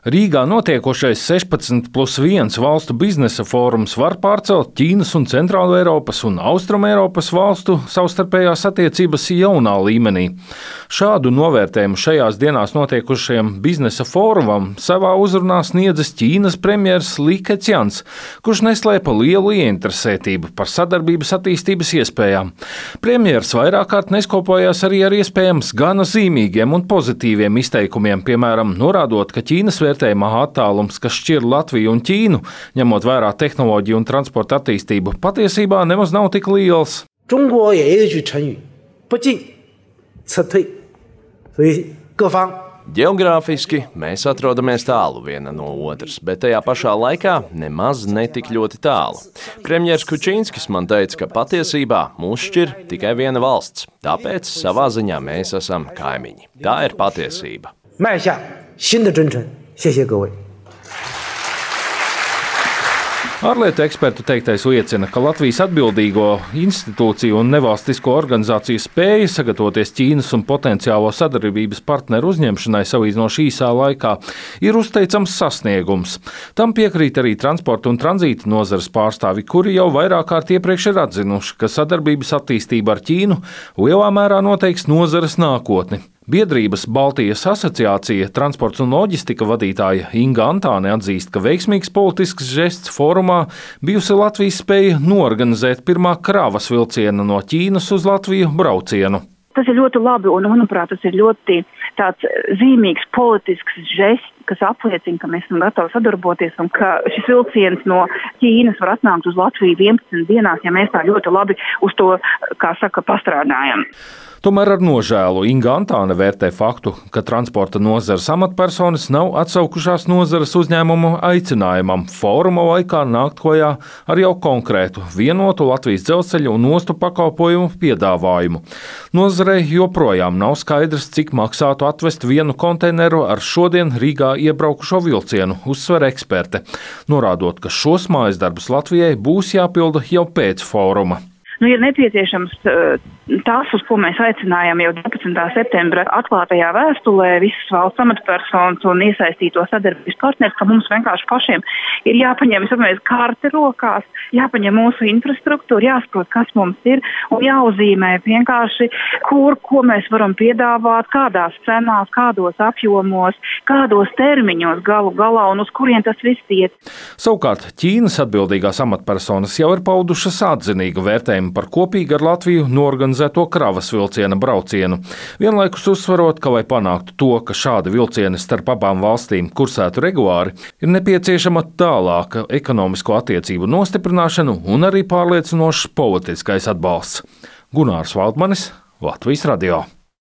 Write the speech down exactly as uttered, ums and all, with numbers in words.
Rīgā notiekošais sešpadsmit plus viens valstu biznesa fórums var pārcelt Ķīnas un Centrāla Eiropas un Austruma Eiropas valstu savstarpējās attiecības jaunā līmenī. Šādu novērtējumu šajās dienās notiekošajam biznesa fórumam savā uzrunā sniedzis Ķīnas premjers Li Keqians, kurš neslēpa lielu ieinteresētību par sadarbības attīstības iespējām. Premjers vairāk kārt neskopojās arī ar iespējams gana zīmīgiem un pozitīviem izteikumiem, piemēram, norādot, ka Ķīnas vērtējumā attālums, kas šķir Latviju un Ķīnu, ņemot vērā tehnoloģiju un transporta attīstību, patiesībā nemaz nav tik liels. Ģeogrāfiski mēs atrodamies tālu viena no otras, bet tajā pašā laikā nemaz netik ļoti tālu. Premjers Kučinskis man teica, ka patiesībā mūs šķir tikai viena valsts, tāpēc savā ziņā mēs esam kaimiņi. Tā ir patiesība. Ārlietu ekspertu teiktais liecina, ka Latvijas atbildīgo institūciju un nevalstisko organizāciju spēja sagatavoties Ķīnas un potenciālo sadarbības partneru uzņemšanai salīdzinoši īsā laikā ir uzteicams sasniegums. Tam piekrīt arī transporta un tranzīta nozares pārstāvi, kuri jau vairāk kārt iepriekš ir atzinuši, ka sadarbības attīstība ar Ķīnu lielā mērā noteiks nozares nākotni. Biedrības Baltijas asociācija transports un loģistika vadītāja Inga Antāne atzīst, ka veiksmīgs politisks žests fórumā bijusi Latvijas spēja norganizēt pirmā kravas vilciena no Ķīnas uz Latviju braucienu. Tas ir ļoti labi un, manuprāt, tas ir ļoti tāds zīmīgs politisks žests, kas apliecina, ka mēs esam gatavi sadarboties un ka šis vilciens no Ķīnas var atnākt uz Latviju vienpadsmit dienās, ja mēs tā ļoti labi uz to, kā saka, pastrādājam. Tomēr ar nožēlu Inga Antāne vērtē faktu, ka transporta nozares amatpersonas nav atsaukušās nozares uzņēmumu aicinājumam fóruma laikā nākt klajā ar jau konkrētu vienotu Latvijas dzelzceļa un ostu pakalpojumu piedāvājumu. Nozarei joprojām nav skaidrs, cik maksātu atvest vienu konteineru ar šodien Rīgā iebraukušo vilcienu, uzsver eksperte, norādot, ka šos mājas darbus Latvijai būs jāpilda jau pēc fóruma. Nu, ir nepieciešams tās, uz ko mēs aicinājām jau divpadsmitā septembra atklātajā vēstulē visas valsts amatpersonas un iesaistīto sadarbības partneri, ka mums vienkārši pašiem ir jāpaņem vismaz karte rokās, jāpaņem mūsu infrastruktūra, jāsaprot, kas mums ir un jāuzīmē vienkārši, kur, ko mēs varam piedāvāt, kādās cenās, kādos apjomos, kādos termiņos galu galā un uz kurien tas viss iet. Savukārt Ķīnas atbildīgās amatpersonas jau ir paudušas atzinīgu vērtējumu par kopīgi ar Latviju norganizēto kravas vilciena braucienu, vienlaikus uzsvarot, ka, lai panāktu to, ka šādi vilcieni starp abām valstīm kursētu regulāri, ir nepieciešama tālāka ekonomisko attiecību nostiprināšana un arī pārliecinošs politiskais atbalsts. Gunārs Valdmanis, Latvijas radio.